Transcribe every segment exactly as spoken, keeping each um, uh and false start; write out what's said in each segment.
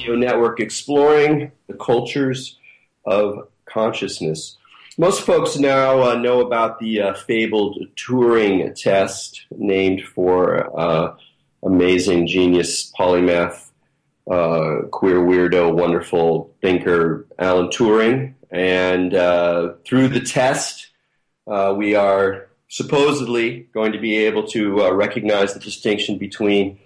Audio Network, exploring the cultures of consciousness. Most folks now uh, know about the uh, fabled Turing test, named for uh, amazing genius, polymath, uh, queer weirdo, wonderful thinker Alan Turing. And uh, through the test, uh, we are supposedly going to be able to uh, recognize the distinction between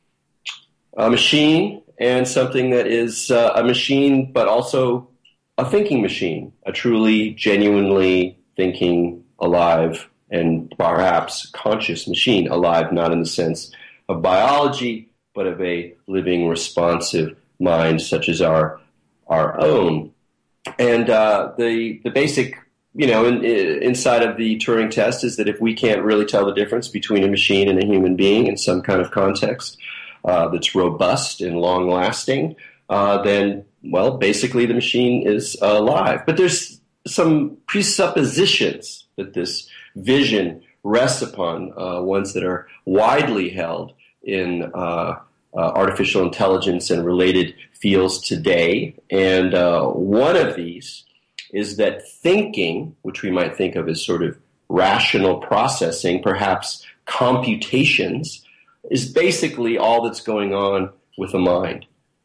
a machine and something that is uh, a machine, but also a thinking machine, a truly, genuinely thinking, alive, and perhaps conscious machine. Alive not in the sense of biology, but of a living, responsive mind such as our our own. And uh, the the basic, you know, in, in, inside of the Turing test is that if we can't really tell the difference between a machine and a human being in some kind of context, Uh, that's robust and long-lasting, uh, then, well, basically the machine is uh, alive. But there's some presuppositions that this vision rests upon, uh, ones that are widely held in uh, uh, artificial intelligence and related fields today. And uh, one of these is that thinking, which we might think of as sort of rational processing, perhaps computations, is basically all that's going on with the mind.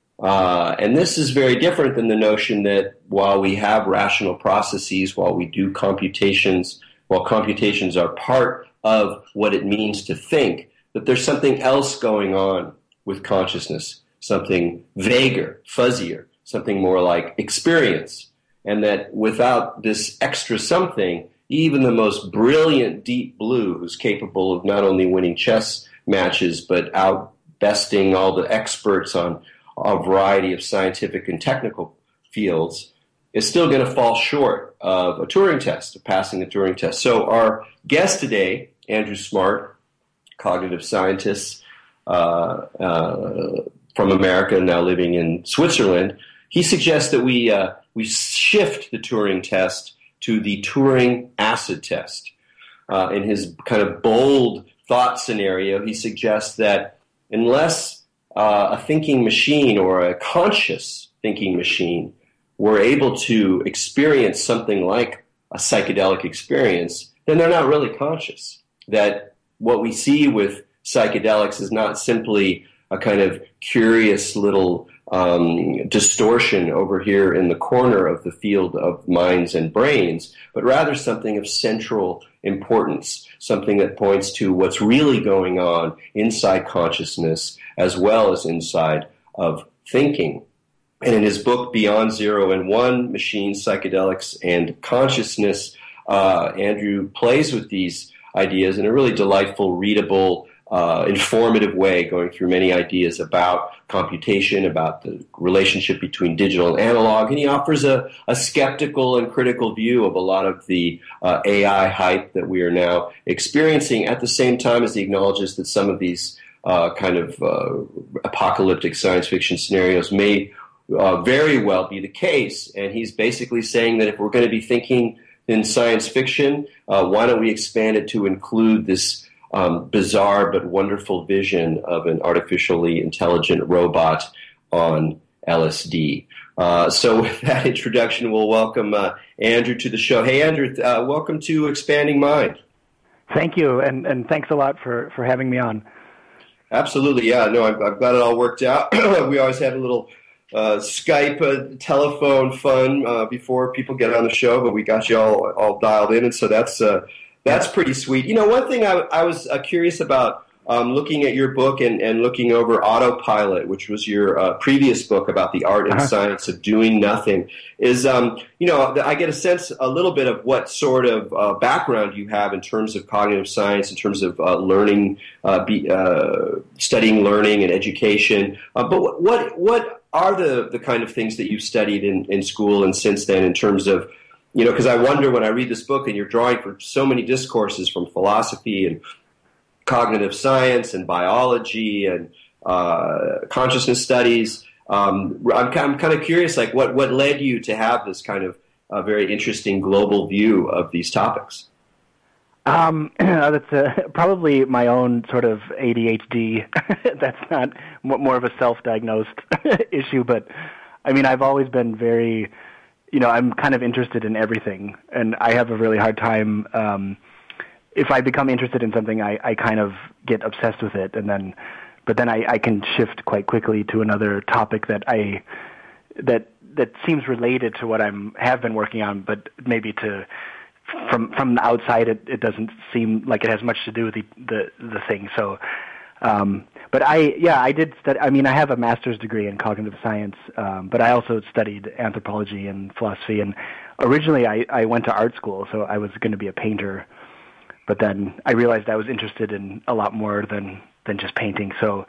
Uh, and this is very different than the notion that while we have rational processes, while we do computations, while computations are part of what it means to think, that there's something else going on with consciousness, something vaguer, fuzzier, something more like experience. And that without this extra something, even the most brilliant Deep Blue, who's capable of not only winning chess matches, but outbesting all the experts on a variety of scientific and technical fields, is still going to fall short of a Turing test, of passing the Turing test. So our guest today, Andrew Smart, cognitive scientist uh, uh, from America, now living in Switzerland, he suggests that we uh, we shift the Turing test to the Turing acid test. Uh, in his kind of bold thought scenario, he suggests that unless uh, a thinking machine or a conscious thinking machine were able to experience something like a psychedelic experience, then they're not really conscious. That what we see with psychedelics is not simply a kind of curious little um, distortion over here in the corner of the field of minds and brains, but rather something of central importance, something that points to what's really going on inside consciousness as well as inside of thinking. And in his book, Beyond Zero and One, Machines, Psychedelics, and Consciousness, uh, Andrew plays with these ideas in a really delightful, readable, uh, informative way, going through many ideas about computation, about the relationship between digital and analog, and he offers a, a skeptical and critical view of a lot of the uh, A I hype that we are now experiencing, at the same time as he acknowledges that some of these uh, kind of uh, apocalyptic science fiction scenarios may uh, very well be the case. And he's basically saying that if we're going to be thinking in science fiction, uh, why don't we expand it to include this Um, bizarre but wonderful vision of an artificially intelligent robot on L S D. Uh, so with that introduction, we'll welcome uh, Andrew to the show. Hey, Andrew, uh, welcome to Expanding Mind. Thank you, and, and thanks a lot for, for having me on. Absolutely, yeah. No, I've, I've got it all worked out. We always have a little uh, Skype, uh, telephone fun uh, before people get on the show, but we got you all, all dialed in, and so that's... Uh, That's pretty sweet. You know, one thing I, I was uh, curious about um, looking at your book and, and looking over Autopilot, which was your uh, previous book about the art and uh-huh. science of doing nothing, is, um, you know, I get a sense a little bit of what sort of uh, background you have in terms of cognitive science, in terms of uh, learning, uh, be, uh, studying learning and education. Uh, but what what are the, the kind of things that you've studied in, in school and since then in terms of, you know, because I wonder when I read this book and you're drawing from so many discourses from philosophy and cognitive science and biology and uh, consciousness studies, um, I'm, I'm kind of curious, like what, what led you to have this kind of uh, very interesting global view of these topics? Um, that's uh, probably my own sort of A D H D. That's not more of a self-diagnosed issue, but I mean, I've always been very, you know, I'm kind of interested in everything, and I have a really hard time. Um, if I become interested in something, I, I kind of get obsessed with it, and then, but then I, I can shift quite quickly to another topic that I that that seems related to what I'm have been working on, but maybe to. From from the outside, it, it doesn't seem like it has much to do with the the, the thing. So, um, but I yeah I did study. I mean, I have a master's degree in cognitive science, um, but I also studied anthropology and philosophy. And originally, I, I went to art school, so I was going to be a painter. But then I realized I was interested in a lot more than than just painting. So,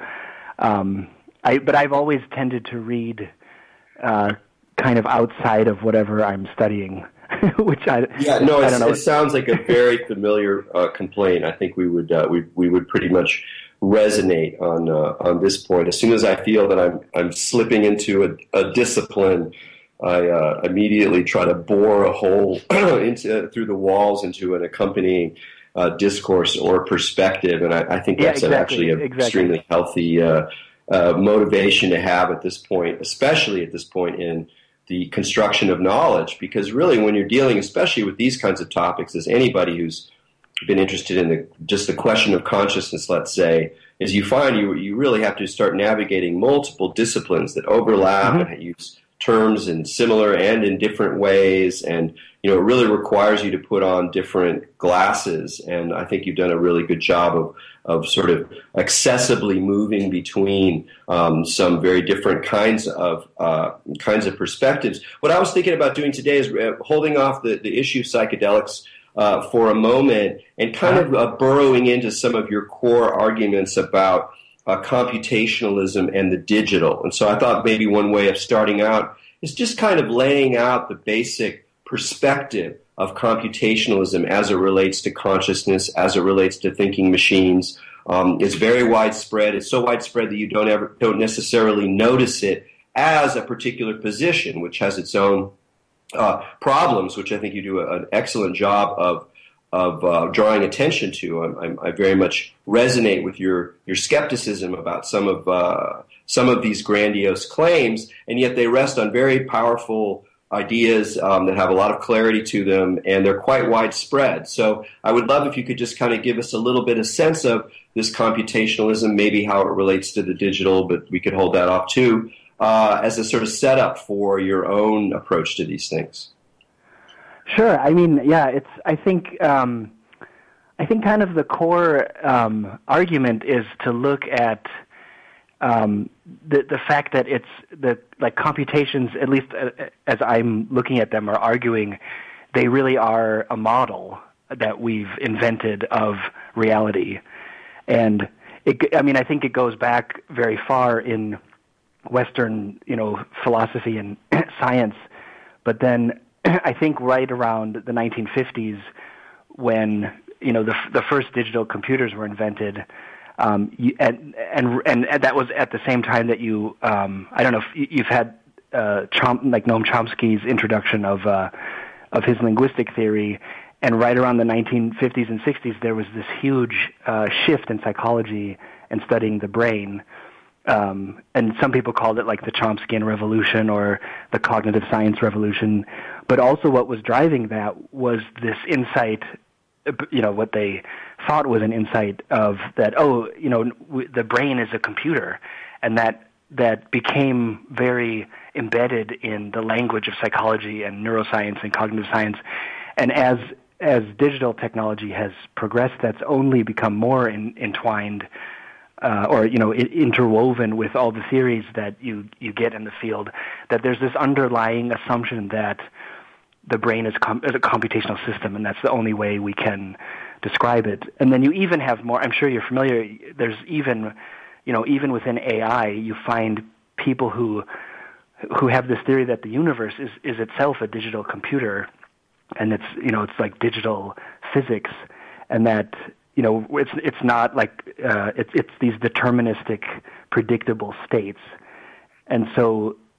um, I but I've always tended to read uh, kind of outside of whatever I'm studying. Which I yeah no I don't know. It sounds like a very familiar uh, complaint. I think we would uh, we we would pretty much resonate on uh, on this point. As soon as I feel that I'm I'm slipping into a, a discipline, I uh, immediately try to bore a hole into through the walls into an accompanying uh, discourse or perspective, and I, I think that's yeah, exactly, an, actually an exactly. extremely healthy uh, uh, motivation to have at this point, especially at this point in the construction of knowledge, because really when you're dealing, especially with these kinds of topics, as anybody who's been interested in the, just the question of consciousness, let's say, is you find you you really have to start navigating multiple disciplines that overlap mm-hmm. and use terms in similar and in different ways, and you know it really requires you to put on different glasses. And I think you've done a really good job of of sort of accessibly moving between um, some very different kinds of uh, kinds of perspectives. What I was thinking about doing today is uh, holding off the, the issue of psychedelics uh, for a moment and kind of uh, burrowing into some of your core arguments about uh, computationalism and the digital. And so I thought maybe one way of starting out is just kind of laying out the basic perspective of computationalism as it relates to consciousness, as it relates to thinking machines. Um, it's very widespread. It's so widespread that you don't ever don't necessarily notice it as a particular position, which has its own uh, problems, which I think you do a, an excellent job of of uh, drawing attention to. I'm, I'm, I very much resonate with your your skepticism about some of uh, some of these grandiose claims, and yet they rest on very powerful ideas um, that have a lot of clarity to them, and they're quite widespread. So I would love if you could just kind of give us a little bit of sense of this computationalism, maybe how it relates to the digital, but we could hold that off too, uh, as a sort of setup for your own approach to these things. Sure. I mean, yeah, it's, I think, um, I think kind of the core um, argument is to look at Um, the the fact that it's that like computations, at least as I'm looking at them, are arguing they really are a model that we've invented of reality, and it, I mean I think it goes back very far in Western you know philosophy and science, but then I think right around the nineteen fifties when you know the the first digital computers were invented. Um, you, and, and and that was at the same time that you, um, I don't know if you've had uh, Chom, like Noam Chomsky's introduction of uh, of his linguistic theory, and right around the nineteen fifties and sixties there was this huge uh, shift in psychology and studying the brain, um, and some people called it like the Chomskyan revolution or the cognitive science revolution, but also what was driving that was this insight, you know, what they thought was an insight of that, oh, you know, w- the brain is a computer, and that that became very embedded in the language of psychology and neuroscience and cognitive science. And as as digital technology has progressed, that's only become more in, entwined uh, or, you know, I- interwoven with all the theories that you, you get in the field, that there's this underlying assumption that the brain is, com- is a computational system, and that's the only way we can describe it. And then you even have more, I'm sure you're familiar, there's even, you know, even within A I, you find people who who have this theory that the universe is, is itself a digital computer, and it's, you know, it's like digital physics, and that, you know, it's it's not like, uh, it's, it's these deterministic, predictable states. And so,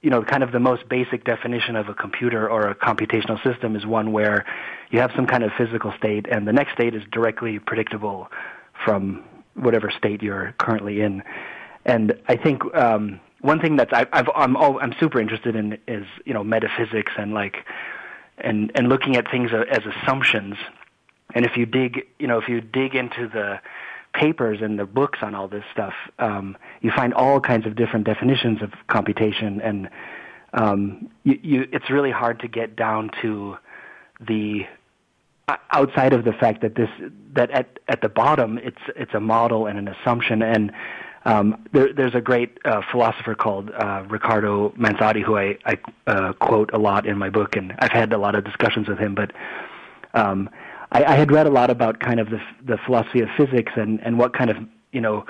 you know, kind of the most basic definition of a computer or a computational system is one where you have some kind of physical state, and the next state is directly predictable from whatever state you're currently in. And I think um, one thing that's I, I've, I'm all, I'm super interested in is, you know, metaphysics and like and and looking at things as assumptions. And if you dig, you know, if you dig into the papers and the books on all this stuff, um, you find all kinds of different definitions of computation, and um, you, you, it's really hard to get down to the outside of the fact that this that at at the bottom it's it's a model and an assumption. And um, there, there's a great uh, philosopher called uh, Riccardo Manzotti, who I, I uh, quote a lot in my book, and I've had a lot of discussions with him. But um, I, I had read a lot about kind of the the philosophy of physics and, and what kind of, you know,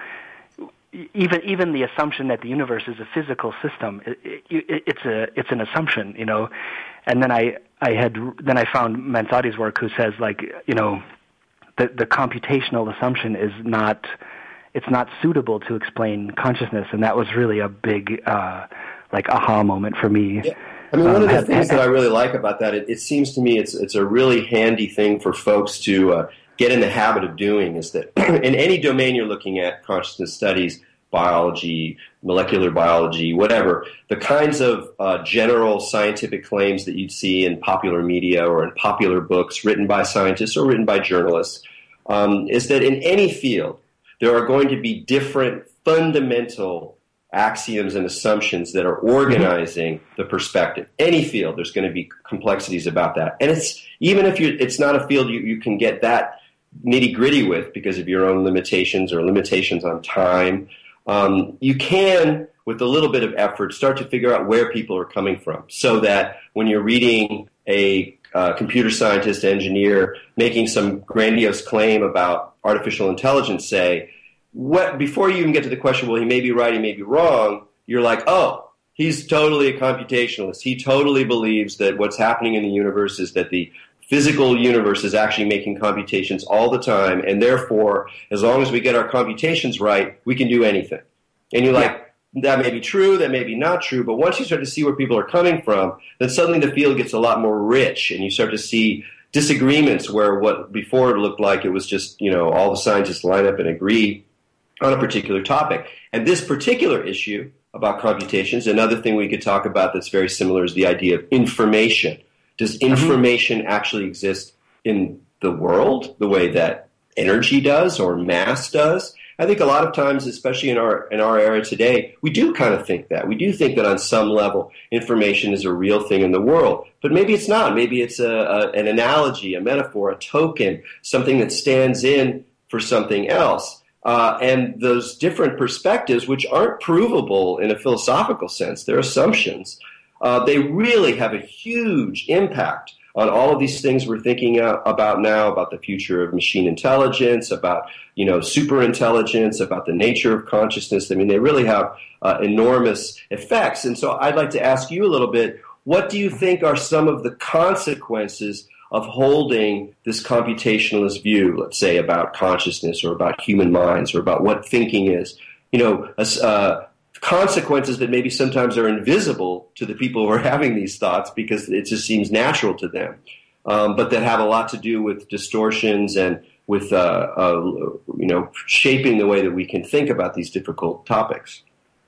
even even the assumption that the universe is a physical system, it, it, it's a it's an assumption, you know. And then I I had then I found Manzotti's work, who says, like, you know, the the computational assumption is not it's not suitable to explain consciousness, and that was really a big uh, like aha moment for me. Yeah. I mean, one um, of the had, things had, that I really like about that, it, it seems to me it's it's a really handy thing for folks to uh, get in the habit of doing, is that in any domain you're looking at, consciousness studies, biology, molecular biology, whatever, the kinds of uh, general scientific claims that you'd see in popular media or in popular books written by scientists or written by journalists, um, is that in any field there are going to be different fundamental axioms and assumptions that are organizing the perspective. Any field, there's going to be complexities about that. And it's even if you it's not a field you, you can get that nitty-gritty with because of your own limitations or limitations on time, um, you can, with a little bit of effort, start to figure out where people are coming from, so that when you're reading a uh, computer scientist, engineer, making some grandiose claim about artificial intelligence, say, what, before you even get to the question, well, he may be right, he may be wrong, you're like, oh, he's totally a computationalist. He totally believes that what's happening in the universe is that the physical universe is actually making computations all the time, and therefore, as long as we get our computations right, we can do anything. And you're like, yeah, that may be true, that may be not true, but once you start to see where people are coming from, then suddenly the field gets a lot more rich, and you start to see disagreements where what before it looked like it was just, you know, all the scientists line up and agree on a particular topic. And this particular issue about computations, another thing we could talk about that's very similar is the idea of information. Does information mm-hmm. actually exist in the world the way that energy does or mass does? I think a lot of times, especially in our in our era today, we do kind of think that. We do think that on some level information is a real thing in the world. But maybe it's not. Maybe it's a, a, an analogy, a metaphor, a token, something that stands in for something else. Uh, and those different perspectives, which aren't provable in a philosophical sense, they're assumptions, uh, they really have a huge impact on all of these things we're thinking uh, about now, about the future of machine intelligence, about, you know, superintelligence, about the nature of consciousness. I mean, they really have uh, enormous effects. And so I'd like to ask you a little bit, what do you think are some of the consequences of holding this computationalist view, let's say, about consciousness or about human minds or about what thinking is? You know, uh, consequences that maybe sometimes are invisible to the people who are having these thoughts because it just seems natural to them, um, but that have a lot to do with distortions and with, uh, uh, you know, shaping the way that we can think about these difficult topics.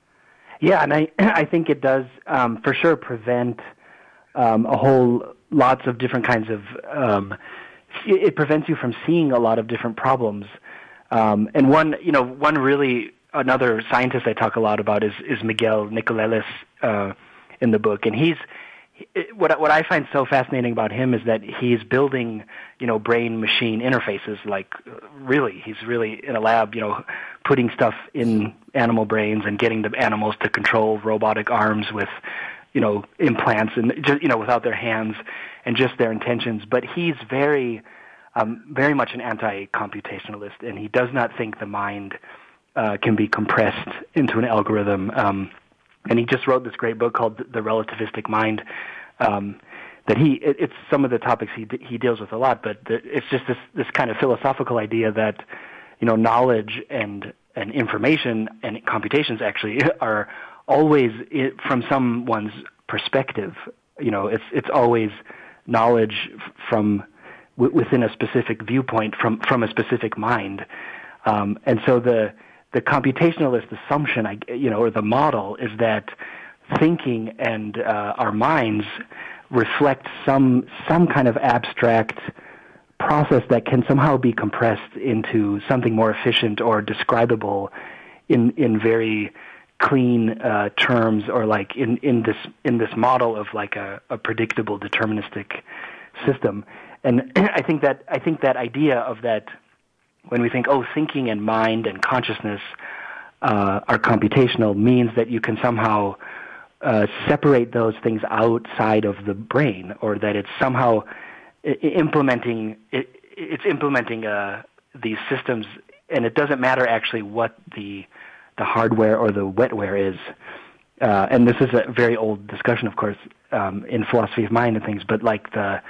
Yeah, and I, I think it does um, for sure prevent um, a whole lots of different kinds of um, it, it prevents you from seeing a lot of different problems. Um, and one, you know, one really another scientist I talk a lot about is, is Miguel Nicolelis uh, in the book, and he's what what I find so fascinating about him is that he's building, you know, brain-machine interfaces. Like, really, he's really in a lab, you know, putting stuff in animal brains and getting the animals to control robotic arms with, you know, implants and just, you know, without their hands and just their intentions. But he's very, um, very much an anti-computationalist, and he does not think the mind Uh, can be compressed into an algorithm. Um, and he just wrote this great book called The Relativistic Mind um, that he, it, it's some of the topics he he deals with a lot, but the, it's just this, this kind of philosophical idea that, you know, knowledge and, and information and computations actually are always it, from someone's perspective. You know, it's it's always knowledge from w- within a specific viewpoint from from a specific mind, um, and so the the computationalist assumption, I, you know, or the model is that thinking and uh, our minds reflect some some kind of abstract process that can somehow be compressed into something more efficient or describable in in very clean uh, terms, or like in, in this in this model of like a, a predictable deterministic system. And I think that I think that idea of that when we think, oh, thinking and mind and consciousness uh, are computational, means that you can somehow uh, separate those things outside of the brain, or that it's somehow I- implementing it, it's implementing uh, these systems, and it doesn't matter actually what the the hardware or the wetware is. Uh, and this is a very old discussion, of course, um, in philosophy of mind and things, but like the,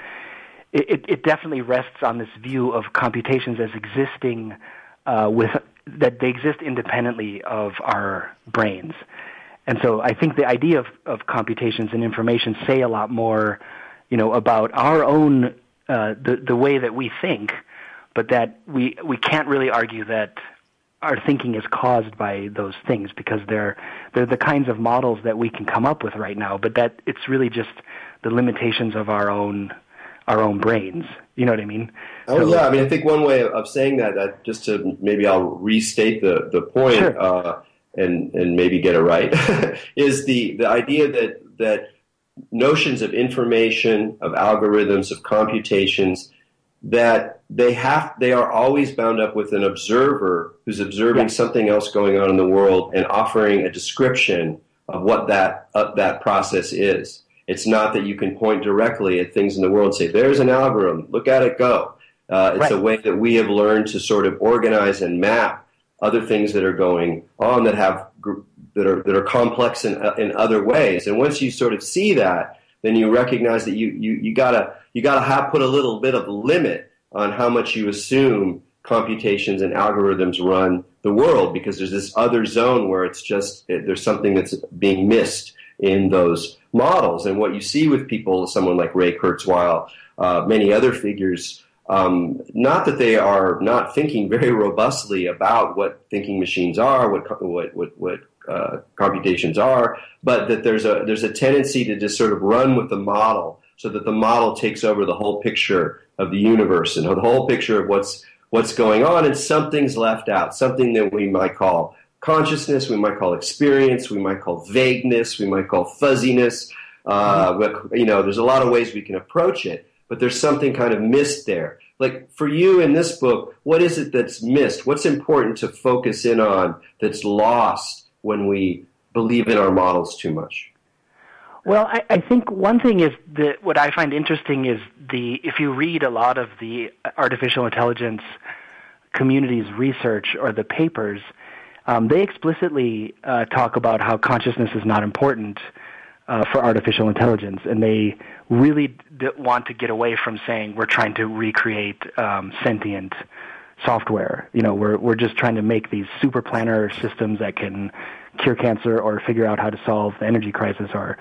it, it definitely rests on this view of computations as existing uh, with, that they exist independently of our brains. And so I think the idea of, of computations and information say a lot more, you know, about our own, uh, the, the way that we think, but that we, we can't really argue that our thinking is caused by those things, because they're they're the kinds of models that we can come up with right now, but that it's really just the limitations of our own our own brains. You know what I mean? Oh, so, yeah. I mean, I think one way of saying that, that just to maybe I'll restate the the point sure. uh, and and maybe get it right is the the idea that that notions of information, of algorithms, of computations, that they have, they are always bound up with an observer who's observing yeah. something else going on in the world and offering a description of what that uh, that process is. It's not that you can point directly at things in the world and say, there's an algorithm, look at it go. Uh, it's right. a way that we have learned to sort of organize and map other things that are going on that have that are that are complex in in other ways. And once you sort of see that, then you recognize that you you you gotta you gotta have put a little bit of limit on how much you assume computations and algorithms run the world, because there's this other zone where it's just there's something that's being missed in those models. And what you see with people, someone like Ray Kurzweil, uh, many other figures, um, not that they are not thinking very robustly about what thinking machines are, what what what, what uh, computations are, but that there's a there's a tendency to just sort of run with the model, so that the model takes over the whole picture of the universe and the whole picture of what's what's going on, and something's left out, something that we might call consciousness, we might call experience, we might call vagueness, we might call fuzziness. Uh, mm-hmm. You know, there's a lot of ways we can approach it, but there's something kind of missed there. Like for you in this book, what is it that's missed? What's important to focus in on that's lost when we believe in our models too much? Well, I, I think one thing is that what I find interesting is the if you read a lot of the artificial intelligence community's research or the papers, um, they explicitly uh, talk about how consciousness is not important uh, for artificial intelligence, and they really d- want to get away from saying we're trying to recreate um, sentient software. You know, we're we're just trying to make these super planner systems that can cure cancer or figure out how to solve the energy crisis, or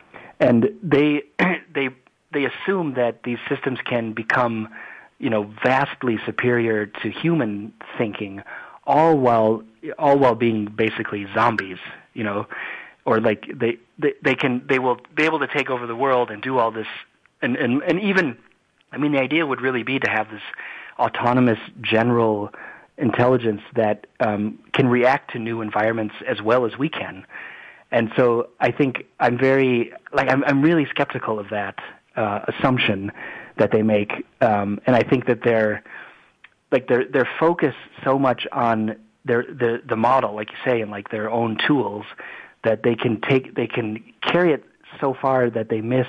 and they they they assume that these systems can become, you know, vastly superior to human thinking, all while all while being basically zombies, you know, or like they, they, they can they will be able to take over the world and do all this, and, and, and even, I mean, the idea would really be to have this autonomous general intelligence that um, can react to new environments as well as we can. And so I think I'm very, like, I'm, I'm really skeptical of that uh, assumption that they make. Um, and I think that they're, like, they're, they're focused so much on their, the, the model, like you say, and like their own tools, that they can take, they can carry it so far that they miss,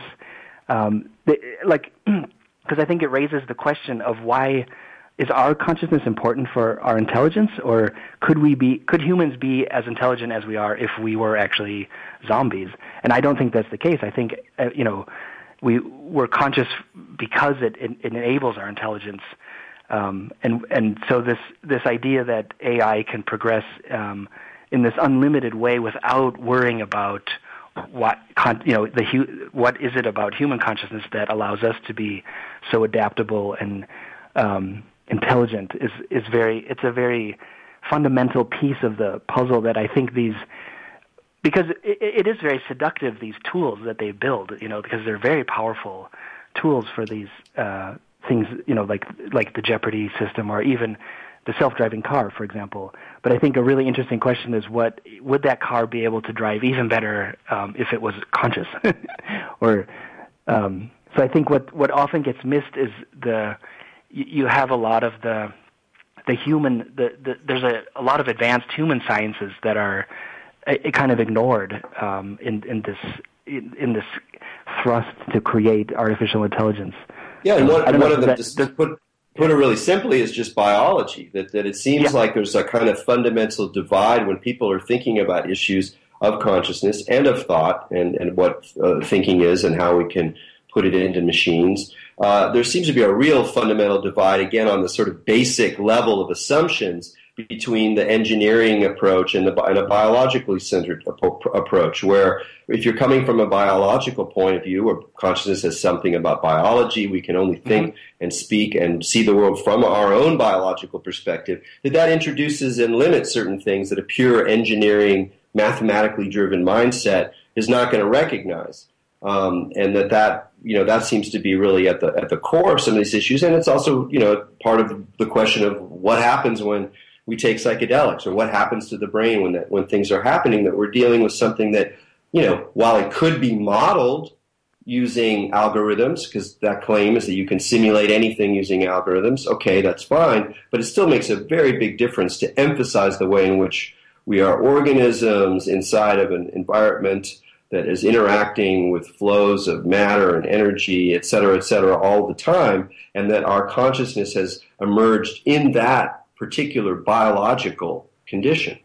um, they, like, because I think it raises the question of why is our consciousness important for our intelligence, or could we be, could humans be as intelligent as we are if we were actually zombies? And I don't think that's the case. I think, uh, you know, we, we're conscious because it, it, it enables our intelligence. Um, and, and so this, this idea that A I can progress um, in this unlimited way without worrying about what con- you know the hu- what is it about human consciousness that allows us to be so adaptable and um, intelligent is is very it's a very fundamental piece of the puzzle that I think these because it, it is very seductive, these tools that they build, you know, because they're very powerful tools for these uh, things, you know, like like the Jeopardy system or even the self-driving car, for example. But I think a really interesting question is, what would that car be able to drive even better um, if it was conscious? or um, so I think what, what often gets missed is the you, you have a lot of the the human the, the there's a, a lot of advanced human sciences that are uh, kind of ignored um, in in this in, in this thrust to create artificial intelligence. Yeah, and one, um, one of them, that, just to put put it really simply, is just biology. That that it seems yeah. like there's a kind of fundamental divide when people are thinking about issues of consciousness and of thought, and and what uh, thinking is and how we can put it into machines. Uh, there seems to be a real fundamental divide, again, on the sort of basic level of assumptions between the engineering approach and, the, and a biologically centered approach, where if you're coming from a biological point of view, where consciousness is something about biology, we can only think mm-hmm. and speak and see the world from our own biological perspective, that that introduces and limits certain things that a pure engineering, mathematically driven mindset is not going to recognize. Um, and that, that you know that seems to be really at the at the core of some of these issues, and it's also you know part of the question of what happens when we take psychedelics, or what happens to the brain when that when things are happening, that we're dealing with something that, you know, while it could be modeled using algorithms, because that claim is that you can simulate anything using algorithms, okay, that's fine, but it still makes a very big difference to emphasize the way in which we are organisms inside of an environment that is interacting with flows of matter and energy, et cetera, et cetera, all the time, and that our consciousness has emerged in that particular biological condition.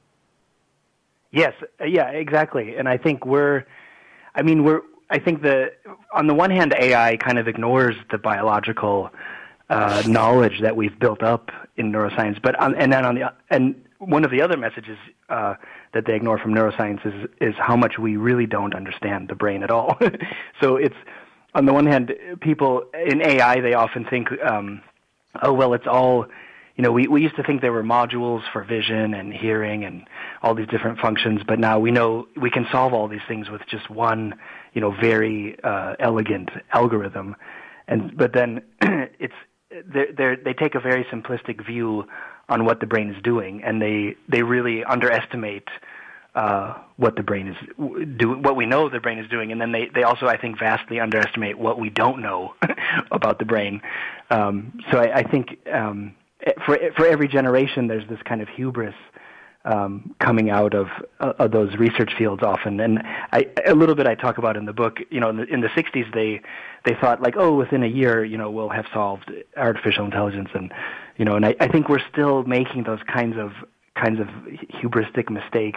Yes, yeah, exactly. And I think we're, I mean, we're, I think the, on the one hand, A I kind of ignores the biological uh, knowledge that we've built up in neuroscience, but on, and then on the, and one of the other messages uh, that they ignore from neuroscience is, is how much we really don't understand the brain at all. So it's, on the one hand, people in A I, they often think, um, oh, well, it's all, you know, we, we used to think there were modules for vision and hearing and all these different functions, but now we know we can solve all these things with just one, you know, very uh, elegant algorithm. And but then it's they they take a very simplistic view on what the brain is doing, and they they really underestimate uh, what the brain is do what we know the brain is doing, and then they they also, I think, vastly underestimate what we don't know about the brain. Um, so I, I think. Um, For for every generation, there's this kind of hubris um, coming out of, uh, of those research fields often, and I, a little bit I talk about in the book. You know, in the, in the sixties, they they thought like, oh, within a year, you know, we'll have solved artificial intelligence, and you know, and I, I think we're still making those kinds of kinds of hubristic mistakes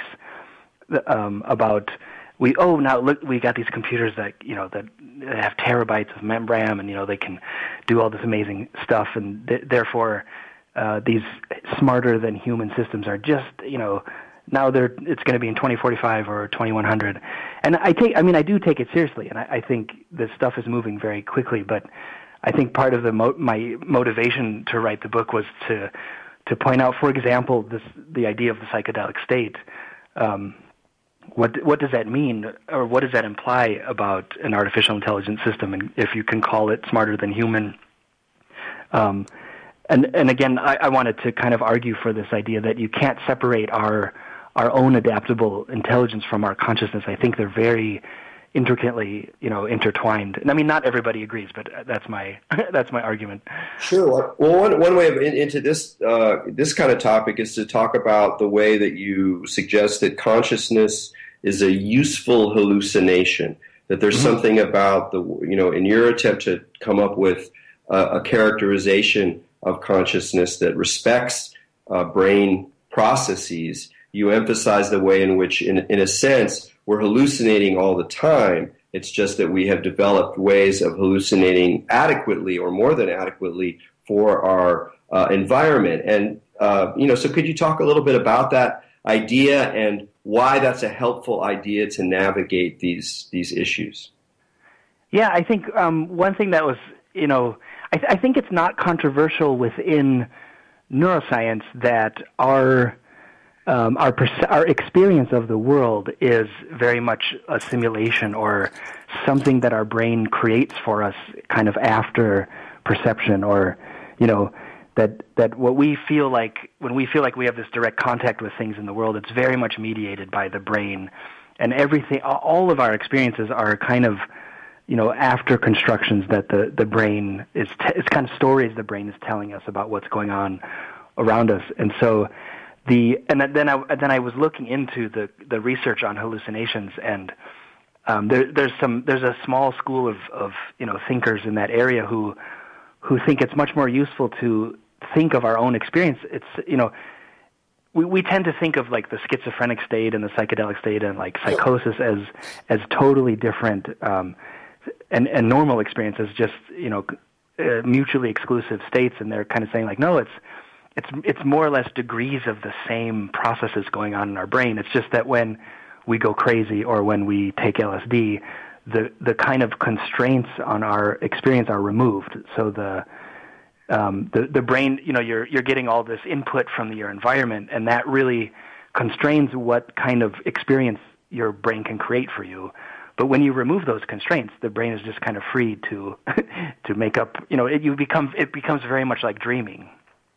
um, about. We oh now look we got these computers that you know that have terabytes of RAM, and you know they can do all this amazing stuff, and th- therefore uh, these smarter than human systems are just you know now they're it's going to be in twenty forty-five or twenty-one hundred, and I take I mean I do take it seriously, and I, I think this stuff is moving very quickly, but I think part of the mo- my motivation to write the book was to to point out, for example, this the idea of the psychedelic state. Um, What what does that mean, or what does that imply about an artificial intelligence system, and if you can call it smarter than human? Um, and and again, I, I wanted to kind of argue for this idea that you can't separate our our own adaptable intelligence from our consciousness. I think they're very intricately, you know, intertwined. And I mean, not everybody agrees, but that's my that's my argument. Sure. Well, one one way of in, into this uh, this kind of topic is to talk about the way that you suggest that consciousness is a useful hallucination. That there's mm-hmm. something about the you know in your attempt to come up with a, a characterization of consciousness that respects uh, brain processes. You emphasize the way in which, in in a sense, we're hallucinating all the time. It's just that we have developed ways of hallucinating adequately or more than adequately for our uh, environment. And, uh, you know, so could you talk a little bit about that idea and why that's a helpful idea to navigate these these issues. Yeah, I think um, one thing that was, you know, I, th- I think it's not controversial within neuroscience that our um, our perce- our experience of the world is very much a simulation or something that our brain creates for us, kind of after perception, or you know. That that what we feel like when we feel like we have this direct contact with things in the world, it's very much mediated by the brain, and everything. All of our experiences are kind of, you know, after constructions that the the brain is. T- it's kind of stories the brain is telling us about what's going on around us, and so the and then I then I was looking into the the research on hallucinations, and um, there, there's some there's a small school of of you know thinkers in that area who who think it's much more useful to think of our own experience. It's, you know, we, we tend to think of like the schizophrenic state and the psychedelic state and like psychosis as as totally different um, and, and normal experiences, just, you know, uh, mutually exclusive states. And they're kind of saying like, no, it's it's it's more or less degrees of the same processes going on in our brain. It's just that when we go crazy or when we take L S D, the the kind of constraints on our experience are removed. So the Um, the the brain, you know, you're you're getting all this input from your environment, and that really constrains what kind of experience your brain can create for you. But when you remove those constraints, the brain is just kind of free to to make up. You know, it you become it becomes very much like dreaming.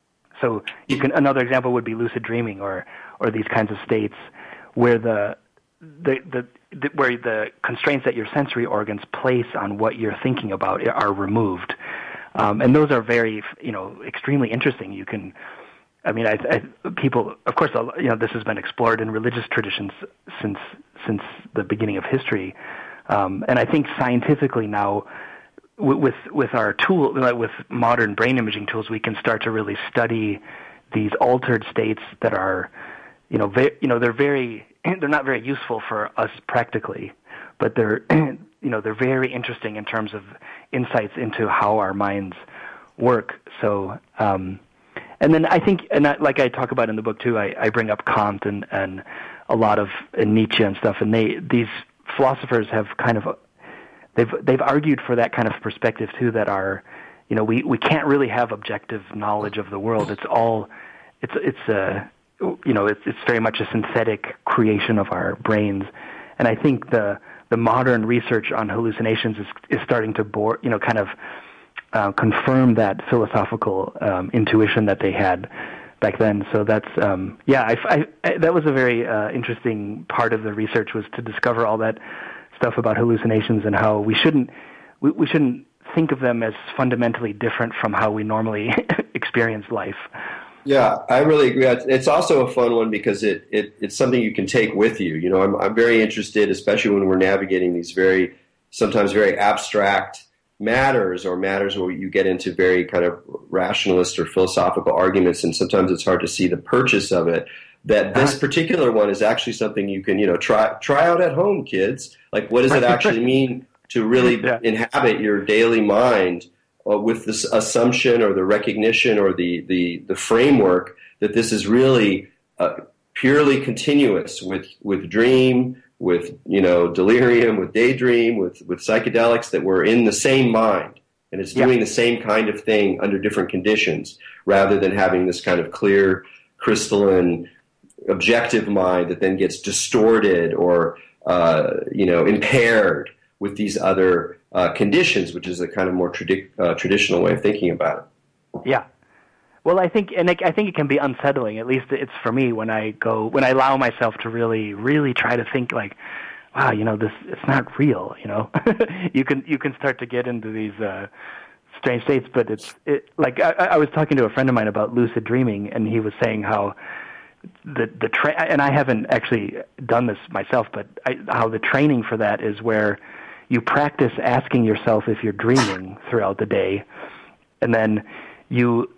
So you can another example would be lucid dreaming, or or these kinds of states where the the the, the where the constraints that your sensory organs place on what you're thinking about are removed. Um, and those are very, you know, extremely interesting. You can, I mean, I, I, people, of course, you know, this has been explored in religious traditions since since the beginning of history, um, and I think scientifically now, with with our tool, with modern brain imaging tools, we can start to really study these altered states that are, you know, ve- you know, they're very, they're not very useful for us practically, but they're you know, they're very interesting in terms of insights into how our minds work. So, um, and then I think, and I, like I talk about in the book too, I, I bring up Kant and, and a lot of and Nietzsche and stuff, and they these philosophers have kind of they've they've argued for that kind of perspective too. That our, you know, we, we can't really have objective knowledge of the world. It's all, it's it's a, you know, it's it's very much a synthetic creation of our brains, and I think the the modern research on hallucinations is, is starting to bore, you know, kind of uh, confirm that philosophical um, intuition that they had back then. So that's, um, yeah, I, I, I, that was a very uh, interesting part of the research, was to discover all that stuff about hallucinations and how we shouldn't we, we shouldn't think of them as fundamentally different from how we normally experience life. Yeah, I really agree. It's also a fun one because it, it it's something you can take with you. You know, I'm I'm very interested, especially when we're navigating these very sometimes very abstract matters or matters where you get into very kind of rationalist or philosophical arguments, and sometimes it's hard to see the purchase of it. That this particular one is actually something you can, you know, try try out at home, kids. Like, what does it actually mean to really yeah. inhabit your daily mind uh, with this assumption or the recognition or the, the, the framework that this is really uh, purely continuous with, with dream, with, you know, delirium, with daydream, with, with psychedelics, that we're in the same mind and it's doing yeah. the same kind of thing under different conditions, rather than having this kind of clear, crystalline, objective mind that then gets distorted or, uh, you know, impaired with these other uh, conditions, which is a kind of more tradi- uh, traditional way of thinking about it. Yeah. Well, I think, and I think it can be unsettling. At least it's for me when I go, when I allow myself to really, really try to think like, wow, you know, this, it's not real, you know. you can, you can start to get into these uh, strange states, but it's it, like I, I was talking to a friend of mine about lucid dreaming, and he was saying how the the tra- and I haven't actually done this myself, but I, how the training for that is where you practice asking yourself if you're dreaming throughout the day, and then you,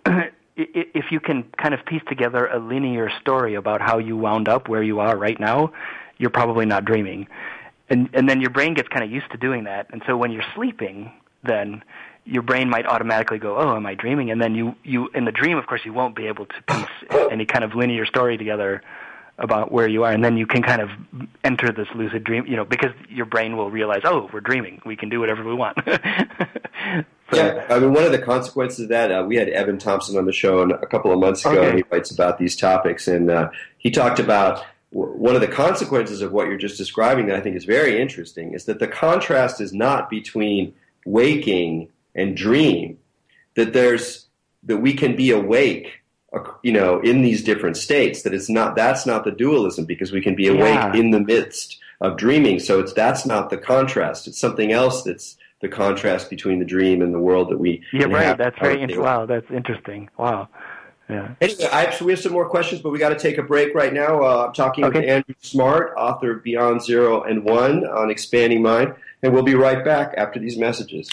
if you can kind of piece together a linear story about how you wound up where you are right now, you're probably not dreaming. And and then your brain gets kind of used to doing that, and so when you're sleeping, then your brain might automatically go, oh, am I dreaming? And then you, you in the dream, of course, you won't be able to piece any kind of linear story together about where you are, and then you can kind of enter this lucid dream, you know, because your brain will realize, oh, we're dreaming. We can do whatever we want. so, yeah, I mean, one of the consequences of that, uh, we had Evan Thompson on the show a couple of months ago, okay. and he writes about these topics, and uh, he talked about w- one of the consequences of what you're just describing that I think is very interesting is that the contrast is not between waking and dream, that there's that we can be awake, you know, in these different states, that it's not, that's not the dualism, because we can be awake yeah. in the midst of dreaming. So it's, that's not the contrast. It's something else that's the contrast between the dream and the world that we Yeah, right. have. That's very interesting. Wow, that's interesting. Wow. Yeah. Anyway, I have, so we have some more questions, but we got to take a break right now. Uh, I'm talking okay. with Andrew Smart, author of Beyond Zero and One on Expanding Mind, and we'll be right back after these messages.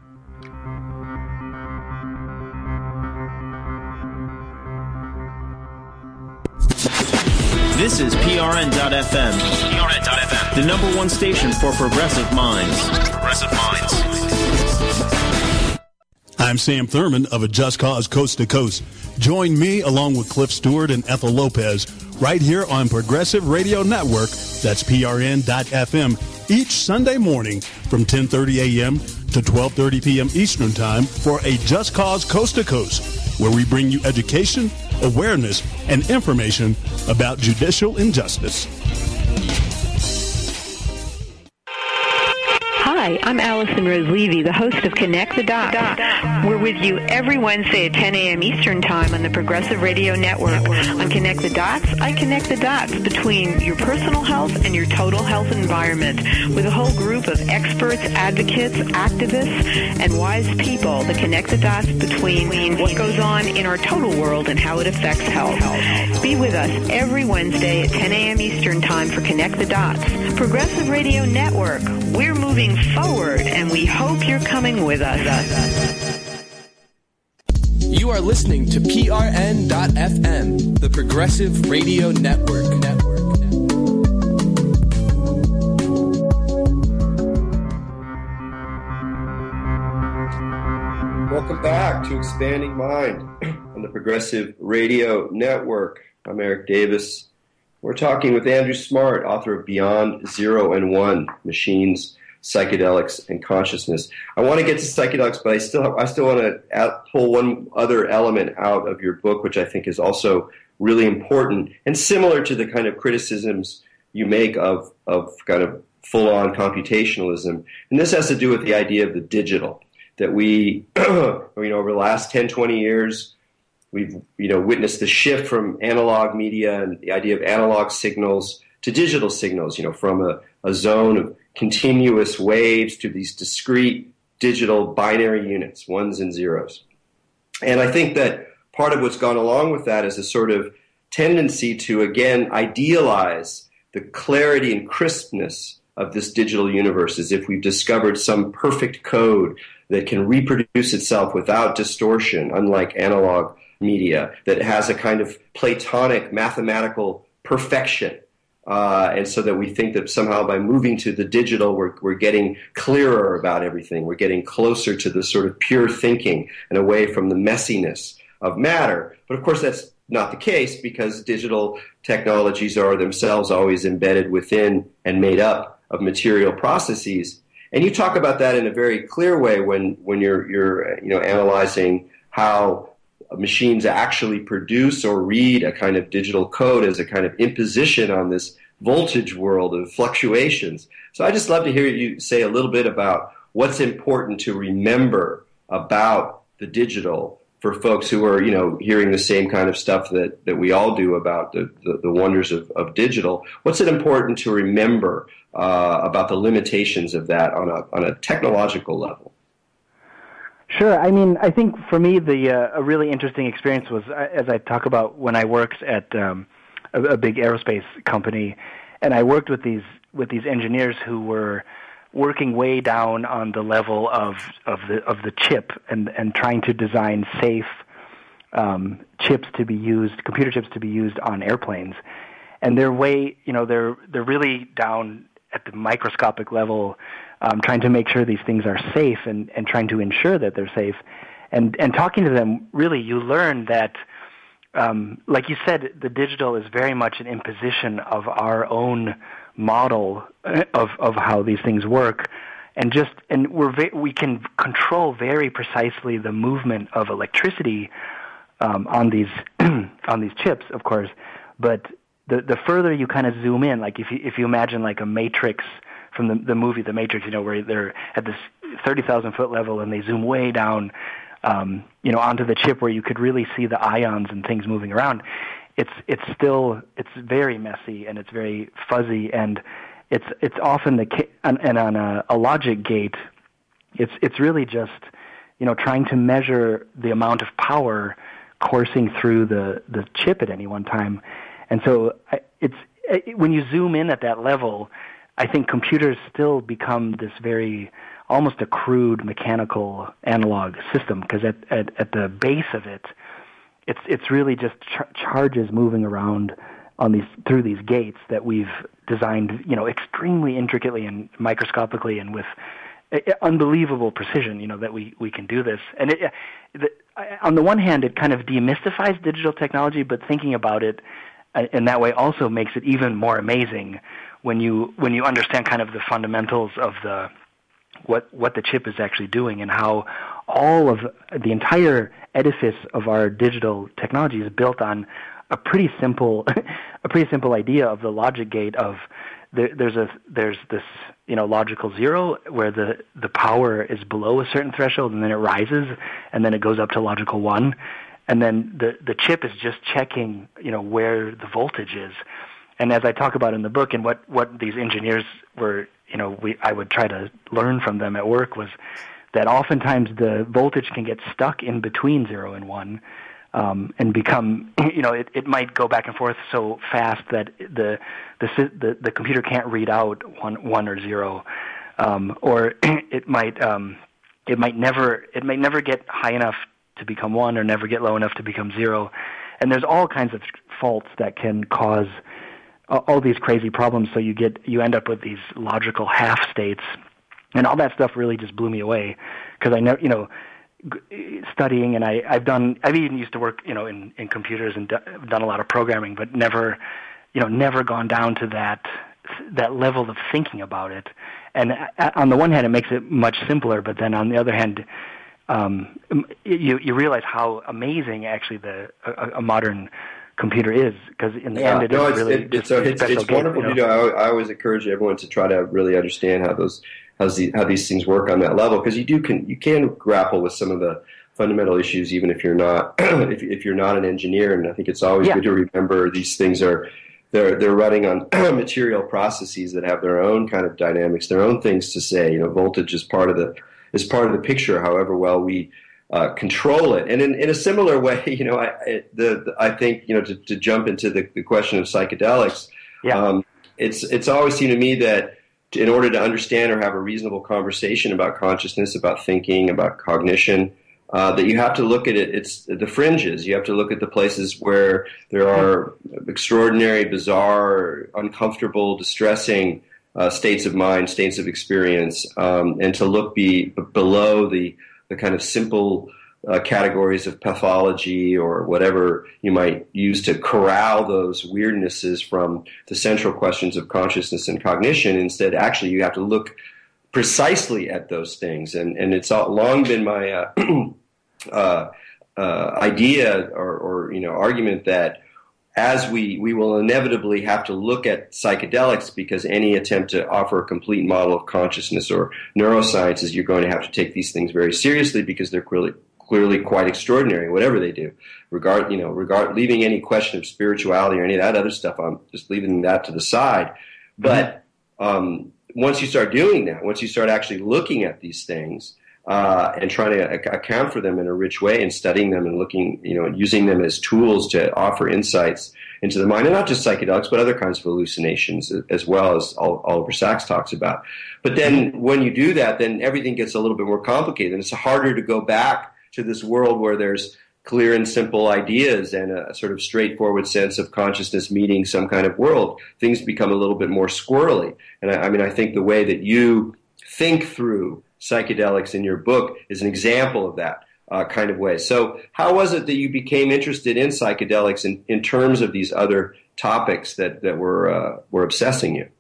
This is P R N dot F M. P R N dot F M. The number one station for progressive minds. Progressive minds. I'm Sam Thurman of A Just Cause Coast to Coast. Join me along with Cliff Stewart and Ethel Lopez right here on Progressive Radio Network. That's P R N dot F M each Sunday morning from ten thirty a.m. to twelve thirty p.m. Eastern Time for A Just Cause Coast to Coast, where we bring you education, awareness, and information about judicial injustice. Hi, I'm Allison Rose Levy, the host of Connect the Dots. We're with you every Wednesday at ten a.m. Eastern Time on the Progressive Radio Network. On Connect the Dots, I connect the dots between your personal health and your total health environment with a whole group of experts, advocates, activists, and wise people that connect the dots between what goes on in our total world and how it affects health. Be with us every Wednesday at ten a.m. Eastern Time for Connect the Dots. Progressive Radio Network. We're moving forward, and we hope you're coming with us. You are listening to P R N dot F M, the Progressive Radio Network. Network. Welcome back to Expanding Mind on the Progressive Radio Network. I'm Eric Davis. We're talking with Andrew Smart, author of Beyond Zero and One, Machines, Psychedelics, and Consciousness. I want to get to psychedelics, but I still I still want to add, pull one other element out of your book, which I think is also really important and similar to the kind of criticisms you make of, of kind of full-on computationalism. And this has to do with the idea of the digital, that we, you know, over the last ten, twenty years, we've, you know, witnessed the shift from analog media and the idea of analog signals to digital signals, you know, from a, a zone of continuous waves to these discrete digital binary units, ones and zeros. And I think that part of what's gone along with that is a sort of tendency to, again, idealize the clarity and crispness of this digital universe as if we've discovered some perfect code that can reproduce itself without distortion, unlike analog media, that has a kind of Platonic mathematical perfection. Uh, and so that we think that somehow by moving to the digital, we're, we're getting clearer about everything. We're getting closer to the sort of pure thinking and away from the messiness of matter. But of course, that's not the case, because digital technologies are themselves always embedded within and made up of material processes. And you talk about that in a very clear way when, when you're, you're you know, analyzing how machines actually produce or read a kind of digital code as a kind of imposition on this voltage world of fluctuations. So I just love to hear you say a little bit about what's important to remember about the digital for folks who are, you know, hearing the same kind of stuff that, that we all do about the, the, the wonders of, of digital. What's it important to remember uh, about the limitations of that on a on a technological level? Sure. I mean, I think for me, the uh, a really interesting experience was, as I talk about, when I worked at um, a, a big aerospace company, and I worked with these with these engineers who were working way down on the level of of the of the chip and and trying to design safe um, chips to be used, computer chips to be used on airplanes, and they're way, you know, they're they're really down at the microscopic level. Um, trying to make sure these things are safe and, and trying to ensure that they're safe. And and talking to them, really, you learn that um, like you said, the digital is very much an imposition of our own model of of how these things work, and just and we're ve- we can control very precisely the movement of electricity um, on these on these chips, of course. But the the further you kind of zoom in, like if you if you imagine like a matrix from the the movie The Matrix, you know, where they're at this thirty thousand foot level and they zoom way down, um, you know, onto the chip where you could really see the ions and things moving around. It's it's still it's very messy and it's very fuzzy, and it's it's often the ca- and, and on a, a logic gate, it's it's really just, you know, trying to measure the amount of power coursing through the, the chip at any one time. And so it's it, when you zoom in at that level, I think computers still become this very almost a crude mechanical analog system, because at, at at the base of it, it's it's really just char- charges moving around on these through these gates that we've designed, you know, extremely intricately and microscopically and with unbelievable precision, you know, that we, we can do this. And it, the, on the one hand, it kind of demystifies digital technology, but thinking about it in that way also makes it even more amazing when you when you understand kind of the fundamentals of the what what the chip is actually doing, and how all of the entire edifice of our digital technology is built on a pretty simple a pretty simple idea of the logic gate of there, there's a there's this, you know, logical zero where the the power is below a certain threshold, and then it rises, and then it goes up to logical one, and then the the chip is just checking, you know, where the voltage is. And as I talk about in the book, and what what these engineers were, you know, we I would try to learn from them at work, was that oftentimes the voltage can get stuck in between zero and one. Um, and become, you know, it, it might go back and forth so fast that the the the, the computer can't read out one one or zero, um, or it might um, it might never it might never get high enough to become one, or never get low enough to become zero. And there's all kinds of faults that can cause all, all these crazy problems. So you get you end up with these logical half states, and all that stuff really just blew me away, because I never, you know. studying, and I, I've done, I've even used to work, you know, in, in computers and do, done a lot of programming, but never, you know, never gone down to that, that level of thinking about it. And on the one hand, it makes it much simpler, but then on the other hand, um, you, you realize how amazing actually the, a, a modern computer is, because in the yeah, end, it no, is it's, really it, it's, so it's, it's wonderful. Game, you know, you know I, I always encourage everyone to try to really understand how those How's the, how these things work on that level, because you do can you can grapple with some of the fundamental issues even if you're not if, if you're not an engineer. And I think it's always yeah. good to remember these things are they're they're running on material processes that have their own kind of dynamics, their own things to say. You know, voltage is part of the is part of the picture. However well we uh, control it, and in, in a similar way, you know, I it, the, the I think you know to, to jump into the, the question of psychedelics, yeah. um, it's it's always seemed to me that in order to understand or have a reasonable conversation about consciousness, about thinking, about cognition, uh, that you have to look at it, it's the fringes. You have to look at the places where there are extraordinary, bizarre, uncomfortable, distressing uh, states of mind, states of experience, um, and to look be, b- below the, the kind of simple uh, categories of pathology or whatever you might use to corral those weirdnesses from the central questions of consciousness and cognition. Instead, actually, you have to look precisely at those things. And, and it's all, long been my uh, uh, uh, idea or, or you know argument that as we, we will inevitably have to look at psychedelics, because any attempt to offer a complete model of consciousness or neurosciences, you're going to have to take these things very seriously, because they're really clearly quite extraordinary, whatever they do. Regard, you know, regard leaving any question of spirituality or any of that other stuff, I'm just leaving that to the side. But um, once you start doing that, once you start actually looking at these things uh, and trying to ac- account for them in a rich way, and studying them and looking, you know, using them as tools to offer insights into the mind, and not just psychedelics, but other kinds of hallucinations, as well as Oliver Sacks talks about. But then when you do that, then everything gets a little bit more complicated, and it's harder to go back to this world where there's clear and simple ideas and a sort of straightforward sense of consciousness meeting some kind of world. Things become a little bit more squirrely. And I, I mean, I think the way that you think through psychedelics in your book is an example of that. uh, kind of way. So how was it that you became interested in psychedelics in, in terms of these other topics that, that were uh, were obsessing you?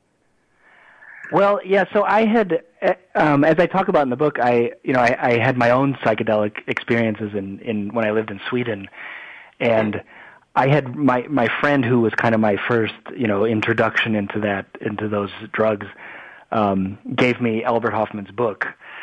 Well, yeah, so I had, um, as I talk about in the book, I, you know, I, I had my own psychedelic experiences in, in when I lived in Sweden, and I had my, my friend who was kind of my first, you know, introduction into that, into those drugs, um, gave me Albert Hoffman's book,